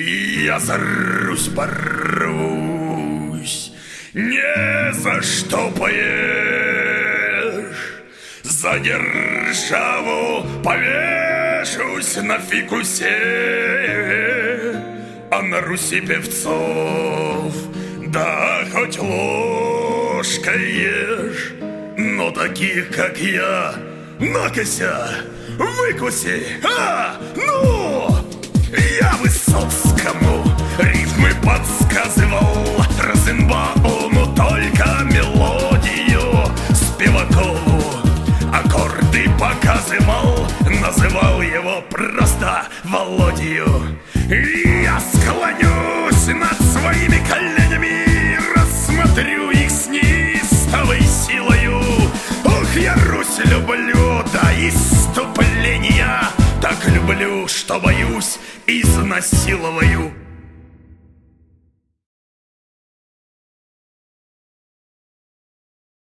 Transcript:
Я за Русь порвусь, не за что поешь, за державу повешусь на фикусе, а на Руси певцов, да хоть ложкой ешь, но таких, как я, накося, выкуси, ну! Я Высоцкому рифмы подсказывал, Розенбауму только мелодию, Спивакову аккорды показывал, называл его просто Володью. И я склонюсь над своими коленями, рассмотрю их с неистовой силою. Ох, я Русь люблю до исступления, так люблю, что боюсь, изнасилую.